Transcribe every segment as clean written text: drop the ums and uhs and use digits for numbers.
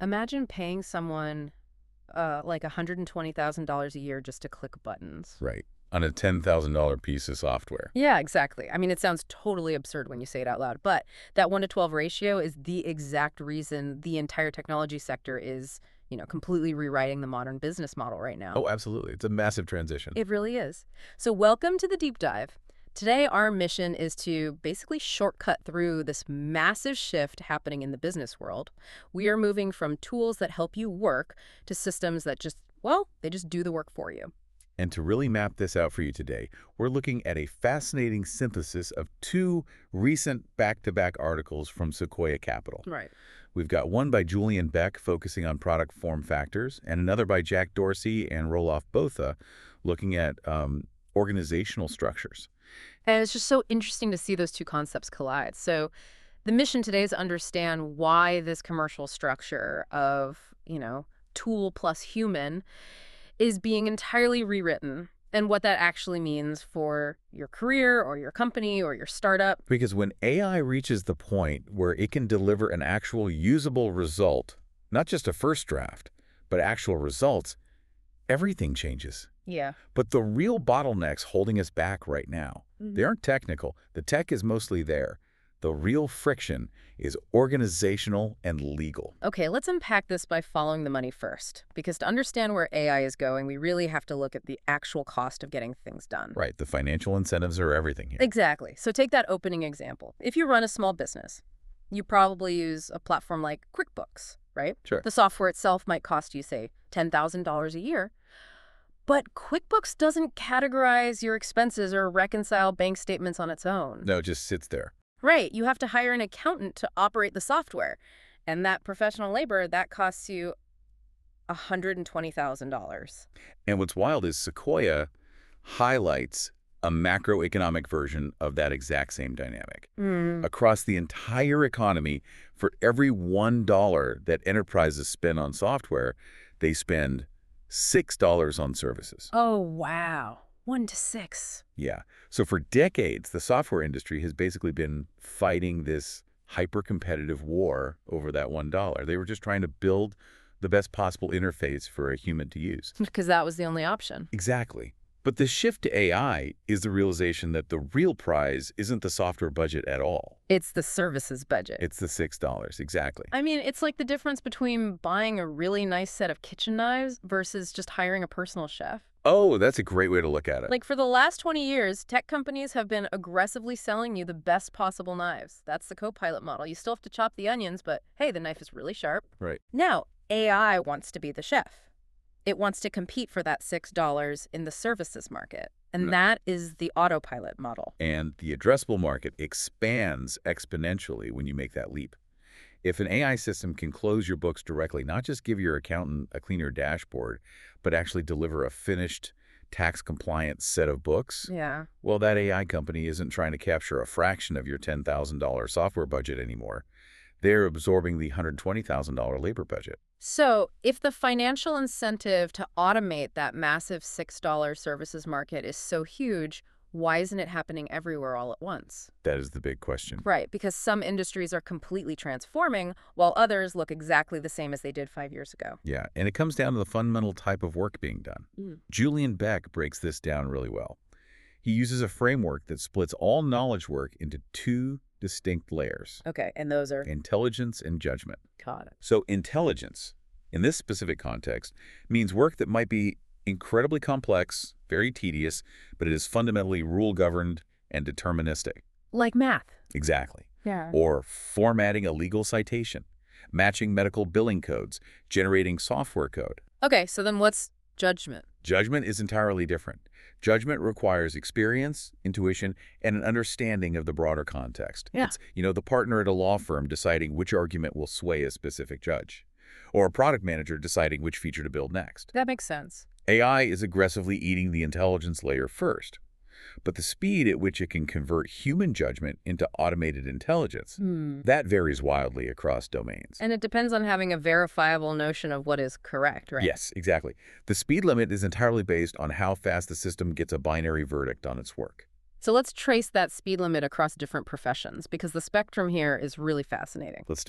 Imagine paying someone like $120,000 a year just to click buttons. Right. On a $10,000 piece of software. Yeah, exactly. I mean, it sounds totally absurd when you say it out loud, but that 1 to 12 ratio is the exact reason the entire technology sector is, completely rewriting the modern business model right now. Oh, absolutely. It's a massive transition. It really is. So welcome to the deep dive. Today, our mission is to basically shortcut through this massive shift happening in the business world. We are moving from tools that help you work to systems that they just do the work for you. And to really map this out for you today, we're looking at a fascinating synthesis of two recent back-to-back articles from Sequoia Capital. Right. We've got one by Julian Beck focusing on product form factors, and another by Jack Dorsey and Roelof Botha looking at organizational structures. And it's just so interesting to see those two concepts collide. So the mission today is to understand why this commercial structure of, tool plus human is being entirely rewritten and what that actually means for your career or your company or your startup. Because when AI reaches the point where it can deliver an actual usable result, not just a first draft, but actual results, everything changes. Yeah. But the real bottlenecks holding us back right now, they aren't technical. The tech is mostly there. The real friction is organizational and legal. Okay, let's unpack this by following the money first. Because to understand where AI is going, we really have to look at the actual cost of getting things done. Right, the financial incentives are everything here. Exactly. So take that opening example. If you run a small business, you probably use a platform like QuickBooks, right? Sure. The software itself might cost you, say, $10,000 a year. But QuickBooks doesn't categorize your expenses or reconcile bank statements on its own. No, it just sits there. Right. You have to hire an accountant to operate the software. And that professional labor, that costs you $120,000. And what's wild is Sequoia highlights a macroeconomic version of that exact same dynamic. Across the entire economy, for every $1 that enterprises spend on software, they spend $6 on services. Oh, wow. 1 to 6. Yeah. So for decades, the software industry has basically been fighting this hyper-competitive war over that $1. They were just trying to build the best possible interface for a human to use. Because that was the only option. Exactly. But the shift to AI is the realization that the real prize isn't the software budget at all. It's the services budget. It's the $6. Exactly. I mean, it's like the difference between buying a really nice set of kitchen knives versus just hiring a personal chef. Oh, that's a great way to look at it. Like, for the last 20 years, tech companies have been aggressively selling you the best possible knives. That's the Copilot model. You still have to chop the onions, but hey, the knife is really sharp. Right. Now, AI wants to be the chef. It wants to compete for that $6 in the services market. And that is the autopilot model. And the addressable market expands exponentially when you make that leap. If an AI system can close your books directly, not just give your accountant a cleaner dashboard, but actually deliver a finished tax-compliant set of books, Yeah. well, that AI company isn't trying to capture a fraction of your $10,000 software budget anymore. They're absorbing the $120,000 labor budget. So if the financial incentive to automate that massive $6 services market is so huge, why isn't it happening everywhere all at once? That is the big question. Right, because some industries are completely transforming, while others look exactly the same as they did 5 years ago. Yeah, and it comes down to the fundamental type of work being done. Julian Beck breaks this down really well. He uses a framework that splits all knowledge work into two distinct layers: Okay, and those are... intelligence and judgment. Got it. So intelligence, in this specific context, means work that might be incredibly complex, very tedious, but it is fundamentally rule-governed and deterministic. Like math. Exactly. Yeah. Or formatting a legal citation, matching medical billing codes, generating software code. Okay, so then what's judgment? Judgment is entirely different. Judgment requires experience, intuition, and an understanding of the broader context. Yeah. It's, the partner at a law firm deciding which argument will sway a specific judge, or a product manager deciding which feature to build next. That makes sense. AI is aggressively eating the intelligence layer first, but the speed at which it can convert human judgment into automated intelligence, that varies wildly across domains. And it depends on having a verifiable notion of what is correct, right? Yes, exactly. The speed limit is entirely based on how fast the system gets a binary verdict on its work. So let's trace that speed limit across different professions, because the spectrum here is really fascinating. Let's do it.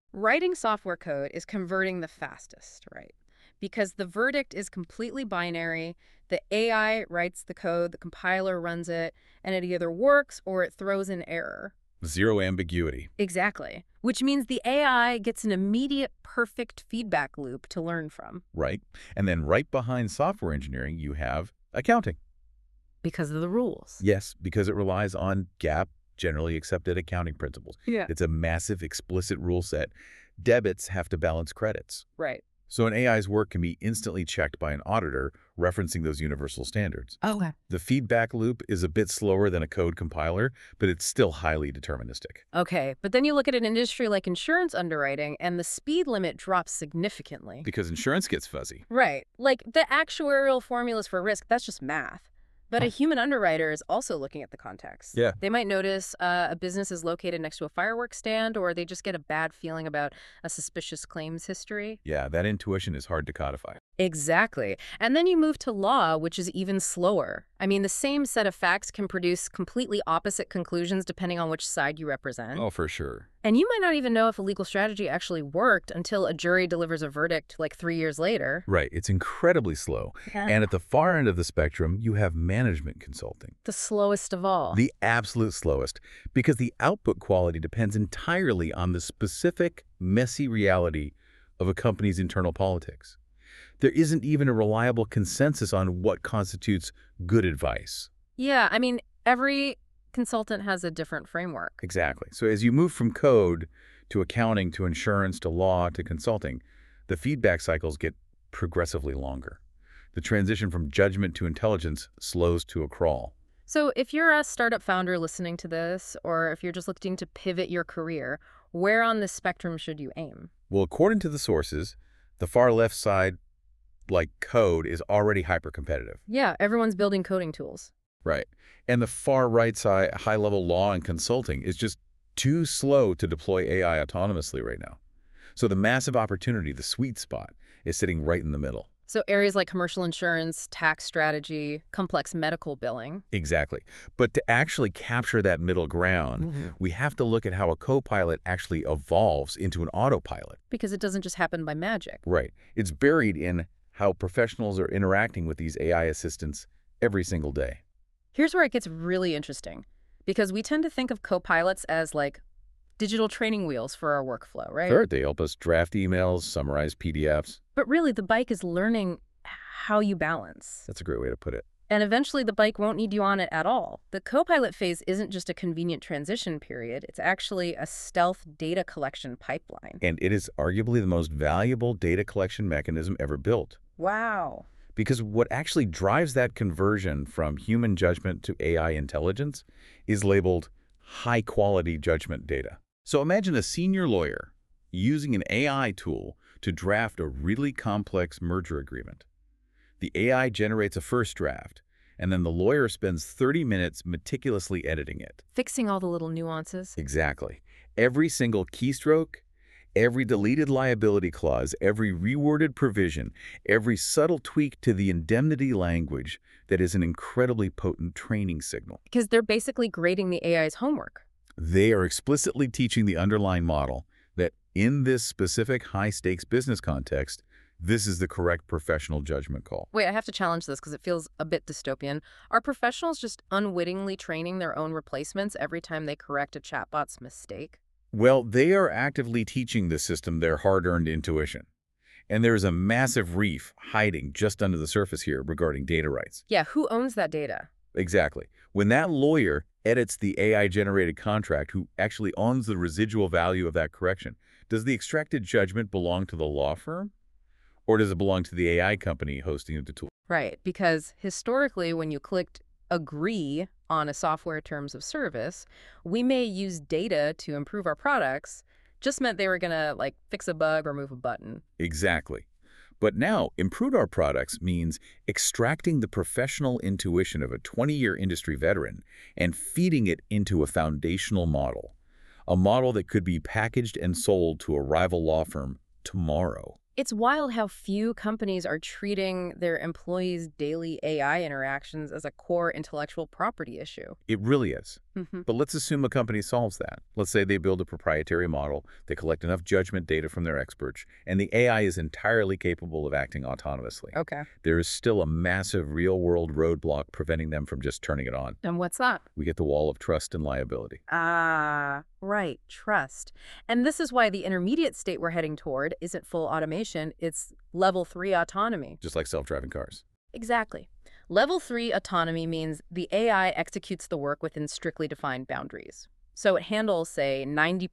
Writing software code is converting the fastest, right? Because the verdict is completely binary. The AI writes the code, the compiler runs it, and it either works or it throws an error. Zero ambiguity. Exactly. Which means the AI gets an immediate, perfect feedback loop to learn from. Right. And then right behind software engineering, you have accounting. Because of the rules. Yes, because it relies on GAAP, generally accepted accounting principles. Yeah. It's a massive explicit rule set. Debits have to balance credits. Right. So an AI's work can be instantly checked by an auditor referencing those universal standards. Okay. The feedback loop is a bit slower than a code compiler, but it's still highly deterministic. Okay, but then you look at an industry like insurance underwriting, and the speed limit drops significantly. Because insurance gets fuzzy. Right. Like, the actuarial formulas for risk, that's just math. But a human underwriter is also looking at the context. Yeah. They might notice a business is located next to a fireworks stand, or they just get a bad feeling about a suspicious claims history. Yeah, that intuition is hard to codify. Exactly. And then you move to law, which is even slower. I mean, the same set of facts can produce completely opposite conclusions depending on which side you represent. Oh, for sure. And you might not even know if a legal strategy actually worked until a jury delivers a verdict like 3 years later. Right. It's incredibly slow. And at the far end of the spectrum, you have management consulting. The slowest of all. The absolute slowest, because the output quality depends entirely on the specific, messy reality of a company's internal politics. There isn't even a reliable consensus on what constitutes good advice. Yeah, I mean, every consultant has a different framework. Exactly. So as you move from code to accounting to insurance to law to consulting, the feedback cycles get progressively longer. The transition from judgment to intelligence slows to a crawl. So if you're a startup founder listening to this, or if you're just looking to pivot your career, where on this spectrum should you aim? Well, according to the sources, the far left side, like code, is already hyper-competitive. Yeah, everyone's building coding tools. Right. And the far right side, high-level law and consulting, is just too slow to deploy AI autonomously right now. So the massive opportunity, the sweet spot, is sitting right in the middle. So areas like commercial insurance, tax strategy, complex medical billing. Exactly. But to actually capture that middle ground, we have to look at how a co-pilot actually evolves into an autopilot. Because it doesn't just happen by magic. Right. It's buried in how professionals are interacting with these AI assistants every single day. Here's where it gets really interesting, because we tend to think of co-pilots as like digital training wheels for our workflow, right? Sure, they help us draft emails, summarize PDFs. But really, the bike is learning how you balance. That's a great way to put it. And eventually, the bike won't need you on it at all. The co-pilot phase isn't just a convenient transition period. It's actually a stealth data collection pipeline. And it is arguably the most valuable data collection mechanism ever built. Wow. Because what actually drives that conversion from human judgment to AI intelligence is labeled high-quality judgment data. So imagine a senior lawyer using an AI tool to draft a really complex merger agreement. The AI generates a first draft, and then the lawyer spends 30 minutes meticulously editing it. Fixing all the little nuances. Exactly. Every single keystroke, every deleted liability clause, every reworded provision, every subtle tweak to the indemnity language that is an incredibly potent training signal. Because they're basically grading the AI's homework. They are explicitly teaching the underlying model that in this specific high-stakes business context, this is the correct professional judgment call. Wait, I have to challenge this because it feels a bit dystopian. Are professionals just unwittingly training their own replacements every time they correct a chatbot's mistake? Well, they are actively teaching the system their hard-earned intuition. And there's a massive reef hiding just under the surface here regarding data rights. Yeah, who owns that data? Exactly. When that lawyer edits the AI-generated contract, who actually owns the residual value of that correction, does the extracted judgment belong to the law firm? Or does it belong to the AI company hosting the tool? Right, because historically, when you clicked agree on a software terms of service, we may use data to improve our products, just meant they were going to like fix a bug or move a button. Exactly. But now, improve our products means extracting the professional intuition of a 20-year industry veteran and feeding it into a foundational model, a model that could be packaged and sold to a rival law firm tomorrow. It's wild how few companies are treating their employees' daily AI interactions as a core intellectual property issue. It really is. Hmm. But let's assume a company solves that. Let's say they build a proprietary model, they collect enough judgment data from their experts, and the AI is entirely capable of acting autonomously. Okay. There is still a massive real-world roadblock preventing them from just turning it on. And what's that? We get the wall of trust and liability. Ah, right, trust. And this is why the intermediate state we're heading toward isn't full automation, it's level 3 autonomy. Just like self-driving cars. Exactly. Level 3 autonomy means the AI executes the work within strictly defined boundaries. So it handles, say,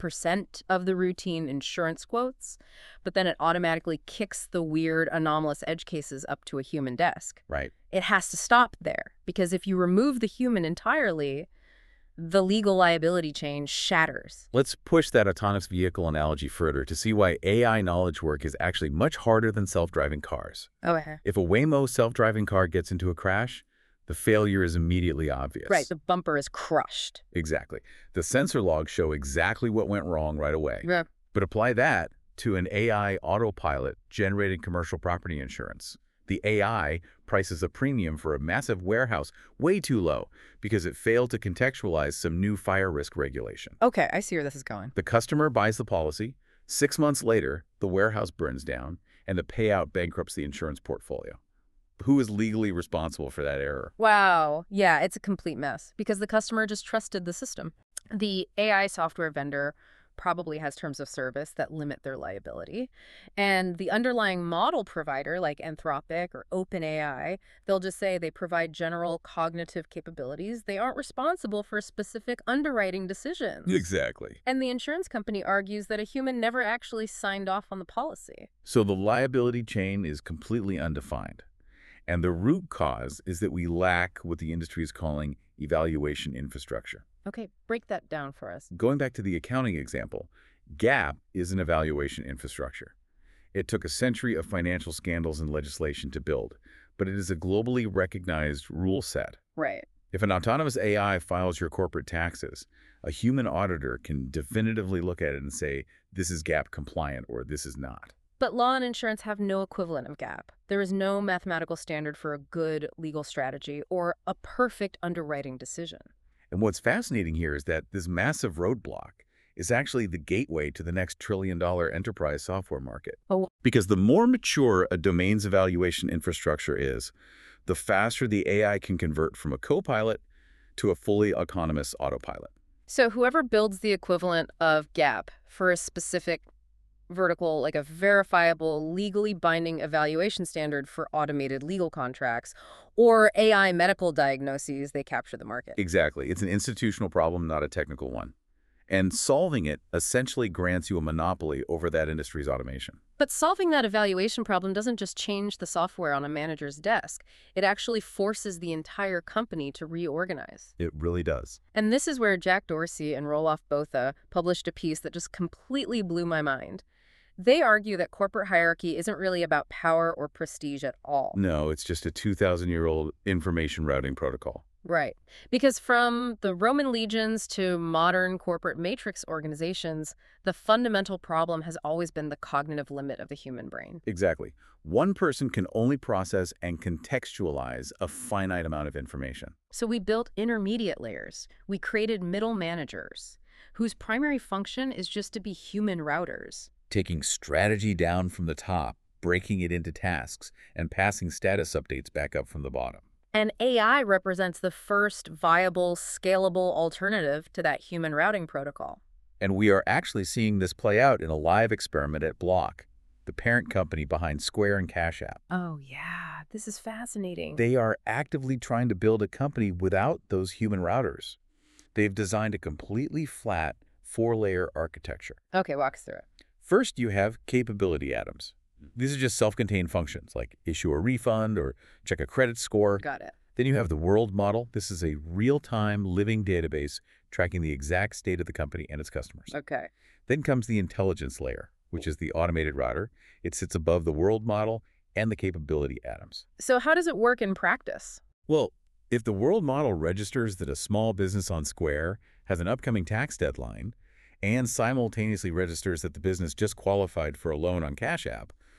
90% of the routine insurance quotes, but then it automatically kicks the weird, anomalous edge cases up to a human desk. Right. It has to stop there, because if you remove the human entirely, the legal liability chain shatters. Let's push that autonomous vehicle analogy further to see why AI knowledge work is actually much harder than self-driving cars. Okay. If a Waymo self-driving car gets into a crash, the failure is immediately obvious. Right, the bumper is crushed. Exactly. The sensor logs show exactly what went wrong right away. Yeah. But apply that to an AI autopilot generating commercial property insurance. The AI prices a premium for a massive warehouse way too low because it failed to contextualize some new fire risk regulation. Okay, I see where this is going. The customer buys the policy. 6 months later, the warehouse burns down, and the payout bankrupts the insurance portfolio. Who is legally responsible for that error? Wow. Yeah, it's a complete mess because the customer just trusted the system. The AI software vendor probably has terms of service that limit their liability. And the underlying model provider, like Anthropic or OpenAI, they'll just say they provide general cognitive capabilities. They aren't responsible for specific underwriting decisions. Exactly. And the insurance company argues that a human never actually signed off on the policy. So the liability chain is completely undefined. And the root cause is that we lack what the industry is calling evaluation infrastructure. Okay, break that down for us. Going back to the accounting example, GAAP is an evaluation infrastructure. It took a century of financial scandals and legislation to build, but it is a globally recognized rule set. Right. If an autonomous AI files your corporate taxes, a human auditor can definitively look at it and say, this is GAAP compliant or this is not. But law and insurance have no equivalent of GAAP. There is no mathematical standard for a good legal strategy or a perfect underwriting decision. And what's fascinating here is that this massive roadblock is actually the gateway to the next trillion-dollar enterprise software market. Oh. Because the more mature a domain's evaluation infrastructure is, the faster the AI can convert from a co-pilot to a fully autonomous autopilot. So whoever builds the equivalent of GAAP for a specific vertical, like a verifiable, legally binding evaluation standard for automated legal contracts, or AI medical diagnoses, they capture the market. Exactly. It's an institutional problem, not a technical one. And solving it essentially grants you a monopoly over that industry's automation. But solving that evaluation problem doesn't just change the software on a manager's desk. It actually forces the entire company to reorganize. It really does. And this is where Jack Dorsey and Roelof Botha published a piece that just completely blew my mind. They argue that corporate hierarchy isn't really about power or prestige at all. No, it's just a 2,000-year-old information routing protocol. Right. Because from the Roman legions to modern corporate matrix organizations, the fundamental problem has always been the cognitive limit of the human brain. Exactly. One person can only process and contextualize a finite amount of information. So we built intermediate layers. We created middle managers, whose primary function is just to be human routers. Taking strategy down from the top, breaking it into tasks, and passing status updates back up from the bottom. And AI represents the first viable, scalable alternative to that human routing protocol. And we are actually seeing this play out in a live experiment at Block, the parent company behind Square and Cash App. Oh, yeah. This is fascinating. They are actively trying to build a company without those human routers. They've designed a completely flat, 4-layer architecture. Okay, walk us through it. First, you have capability atoms. These are just self-contained functions like issue a refund or check a credit score. Got it. Then you have the world model. This is a real-time living database tracking the exact state of the company and its customers. Okay. Then comes the intelligence layer, which is the automated router. It sits above the world model and the capability atoms. So how does it work in practice? Well, if the world model registers that a small business on Square has an upcoming tax deadline and simultaneously registers that the business just qualified for a loan on Cash App,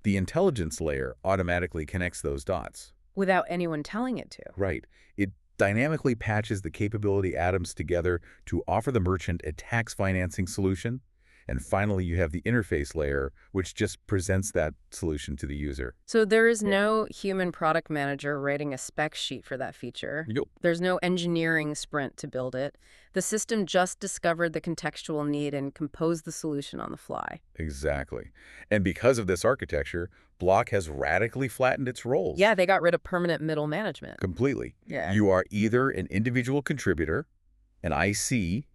The intelligence layer automatically connects those dots. Without anyone telling it to. Right. It dynamically patches the capability atoms together to offer the merchant a tax financing solution. And finally, you have the interface layer, which just presents that solution to the user. So there is no human product manager writing a spec sheet for that feature. Yep. There's no engineering sprint to build it. The system just discovered the contextual need and composed the solution on the fly. Exactly. And because of this architecture, Block has radically flattened its roles. Yeah, they got rid of permanent middle management. Completely. Yeah. You are either an individual contributor, an IC,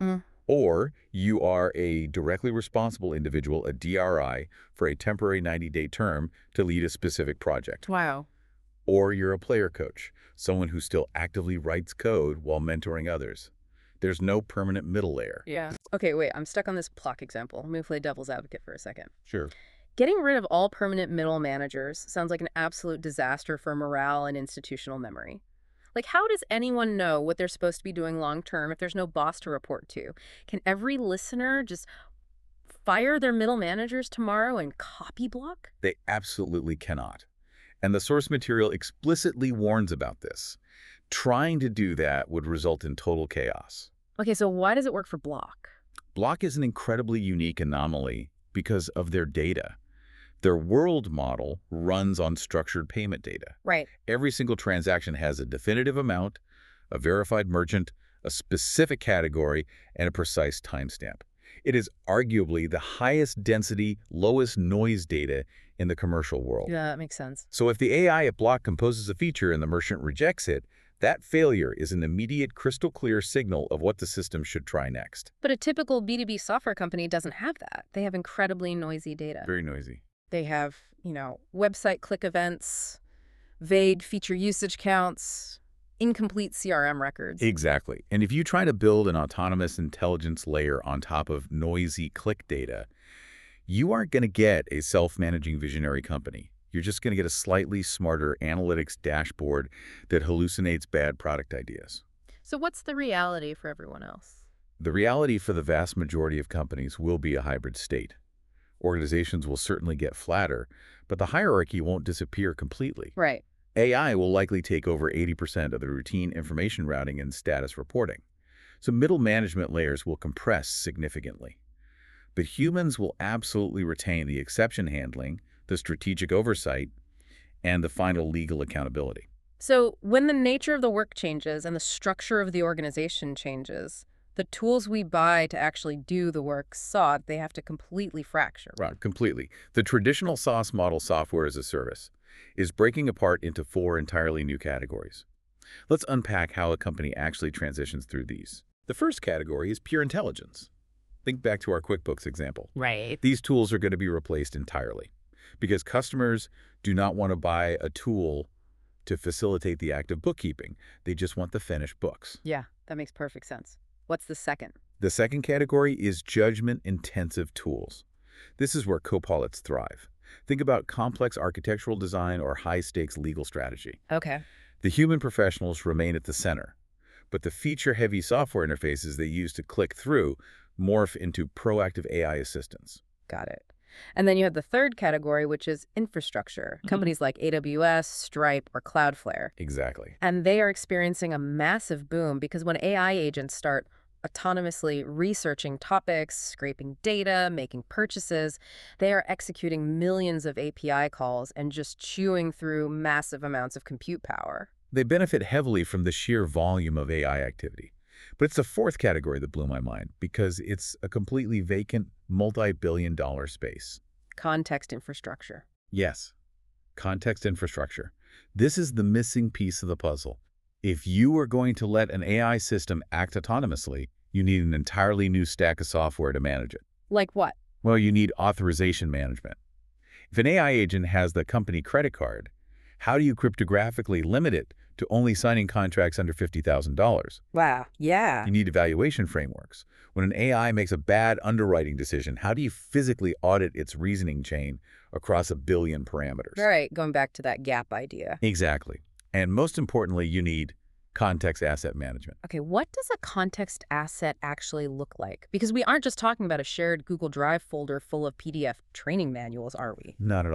or you are a directly responsible individual, a DRI, for a temporary 90-day term to lead a specific project. Wow. Or you're a player coach, someone who still actively writes code while mentoring others. There's no permanent middle layer. Yeah. Okay, wait, I'm stuck on this Block example. Let me play devil's advocate for a second. Sure. Getting rid of all permanent middle managers sounds like an absolute disaster for morale and institutional memory. Like, how does anyone know what they're supposed to be doing long-term if there's no boss to report to? Can every listener just fire their middle managers tomorrow and copy Block? They absolutely cannot. And the source material explicitly warns about this. Trying to do that would result in total chaos. Okay, so why does it work for Block? Block is an incredibly unique anomaly because of their data. Their world model runs on structured payment data. Right. Every single transaction has a definitive amount, a verified merchant, a specific category, and a precise timestamp. It is arguably the highest density, lowest noise data in the commercial world. Yeah, that makes sense. So if the AI at Block composes a feature and the merchant rejects it, that failure is an immediate crystal clear signal of what the system should try next. But a typical B2B software company doesn't have that. They have incredibly noisy data. Very noisy. They have, website click events, vague feature usage counts, incomplete CRM records. Exactly. And if you try to build an autonomous intelligence layer on top of noisy click data, you aren't going to get a self-managing visionary company. You're just going to get a slightly smarter analytics dashboard that hallucinates bad product ideas. So what's the reality for everyone else? The reality for the vast majority of companies will be a hybrid state. Organizations will certainly get flatter, but the hierarchy won't disappear completely. Right. AI will likely take over 80% of the routine information routing and status reporting. So middle management layers will compress significantly. But humans will absolutely retain the exception handling, the strategic oversight, and the final legal accountability. So when the nature of the work changes and the structure of the organization changes, the tools we buy to actually do the work sought, they have to completely fracture. Right, completely. The traditional SaaS model, software as a service, is breaking apart into 4 entirely new categories. Let's unpack how a company actually transitions through these. The first category is pure intelligence. Think back to our QuickBooks example. Right. These tools are going to be replaced entirely because customers do not want to buy a tool to facilitate the act of bookkeeping. They just want the finished books. Yeah, that makes perfect sense. What's the second? The second category is judgment-intensive tools. This is where copilots thrive. Think about complex architectural design or high-stakes legal strategy. Okay. The human professionals remain at the center, but the feature-heavy software interfaces they use to click through morph into proactive AI assistants. Got it. And then you have the third category, which is infrastructure. Companies like AWS, Stripe, or Cloudflare. Exactly. And they are experiencing a massive boom because when AI agents start autonomously researching topics, scraping data, making purchases, they are executing millions of API calls and just chewing through massive amounts of compute power. They benefit heavily from the sheer volume of AI activity. But it's the fourth category that blew my mind because it's a completely vacant, multi-billion-dollar space. Context infrastructure. Yes, context infrastructure. This is the missing piece of the puzzle. If you are going to let an AI system act autonomously, you need an entirely new stack of software to manage it. Like what? Well, you need authorization management. If an AI agent has the company credit card, how do you cryptographically limit it to only signing contracts under $50,000? Wow, yeah. You need evaluation frameworks. When an AI makes a bad underwriting decision, how do you physically audit its reasoning chain across a billion parameters? All right, going back to that gap idea. Exactly. And most importantly, you need context asset management. Okay, what does a context asset actually look like? Because we aren't just talking about a shared Google Drive folder full of PDF training manuals, are we? Not at all.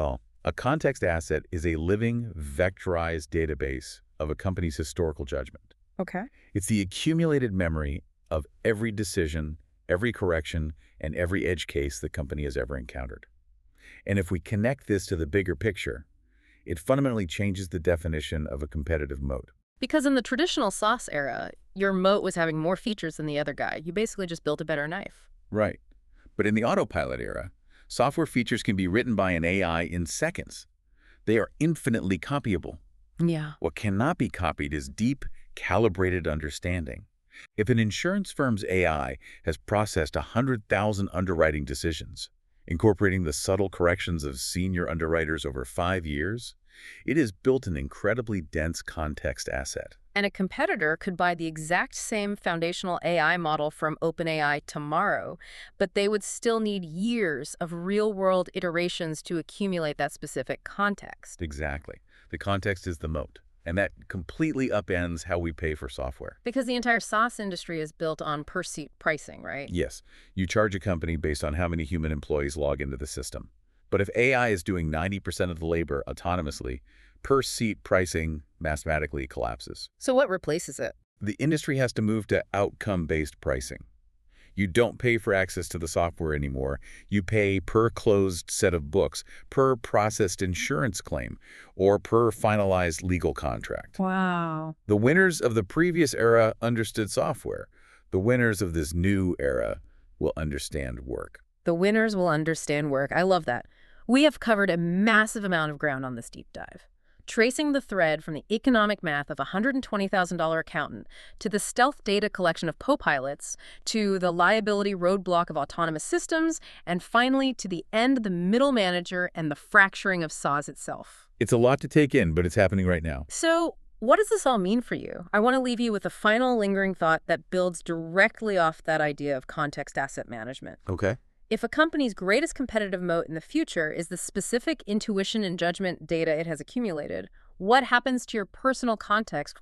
A context asset is a living, vectorized database of a company's historical judgment. Okay. It's the accumulated memory of every decision, every correction, and every edge case the company has ever encountered. And if we connect this to the bigger picture, it fundamentally changes the definition of a competitive moat. Because in the traditional SaaS era, your moat was having more features than the other guy. You basically just built a better knife. Right. But in the autopilot era, software features can be written by an AI in seconds. They are infinitely copyable. Yeah. What cannot be copied is deep, calibrated understanding. If an insurance firm's AI has processed 100,000 underwriting decisions, incorporating the subtle corrections of senior underwriters over 5 years, it has built an incredibly dense context asset. And a competitor could buy the exact same foundational AI model from OpenAI tomorrow, but they would still need years of real-world iterations to accumulate that specific context. Exactly. The context is the moat, and that completely upends how we pay for software. Because the entire SaaS industry is built on per-seat pricing, right? Yes, you charge a company based on how many human employees log into the system. But if AI is doing 90% of the labor autonomously, per-seat pricing mathematically collapses. So what replaces it? The industry has to move to outcome-based pricing. You don't pay for access to the software anymore. You pay per closed set of books, per processed insurance claim, or per finalized legal contract. Wow. The winners of the previous era understood software. The winners of this new era will understand work. The winners will understand work. I love that. We have covered a massive amount of ground on this deep dive. Tracing the thread from the economic math of a $120,000 accountant to the stealth data collection of co-pilots to the liability roadblock of autonomous systems, and finally to the end of the middle manager and the fracturing of SaaS itself. It's a lot to take in, but it's happening right now. So what does this all mean for you? I want to leave you with a final lingering thought that builds directly off that idea of context asset management. Okay. If a company's greatest competitive moat in the future is the specific intuition and judgment data it has accumulated, what happens to your personal context?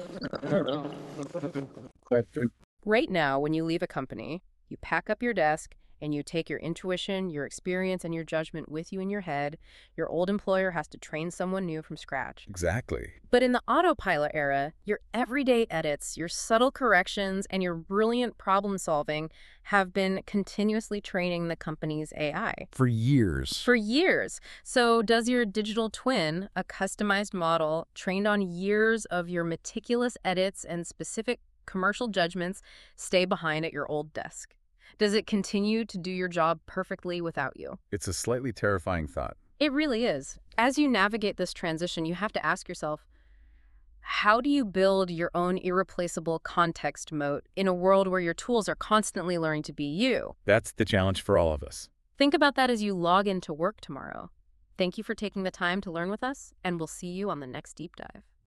Right now, when you leave a company, you pack up your desk and you take your intuition, your experience, and your judgment with you in your head. Your old employer has to train someone new from scratch. Exactly. But in the autopilot era, your everyday edits, your subtle corrections, and your brilliant problem solving have been continuously training the company's AI. For years. For years. So does your digital twin, a customized model trained on years of your meticulous edits and specific commercial judgments, stay behind at your old desk? Does it continue to do your job perfectly without you? It's a slightly terrifying thought. It really is. As you navigate this transition, you have to ask yourself, how do you build your own irreplaceable context moat in a world where your tools are constantly learning to be you? That's the challenge for all of us. Think about that as you log into work tomorrow. Thank you for taking the time to learn with us, and we'll see you on the next deep dive.